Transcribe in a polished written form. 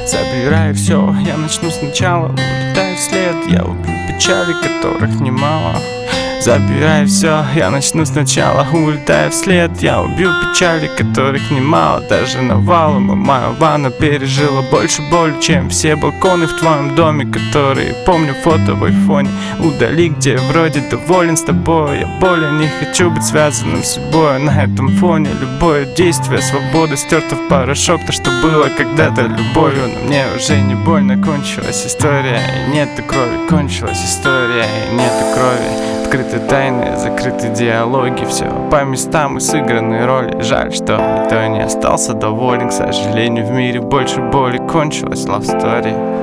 Забираю все, я начну сначала. Улетаю вслед, я убью печали, которых немало. Забираю все, я начну сначала. Улетаю вслед, я убью печали, которых немало. Даже навалом моя ванна пережила больше боли, чем все балконы в твоем доме, которые помню фото в айфоне. Удали, где вроде доволен с тобой. Я более не хочу быть связанным с собой. На этом фоне любое действие свободы стерто в порошок. То, что было когда-то любовью, но мне уже не больно. Кончилась история, и нету крови. Кончилась история, и нету крови. Открыты тайны, закрыты диалоги. Все по местам и сыгранные роли. Жаль, что никто не остался доволен. К сожалению, в мире больше боли. Кончилась love story.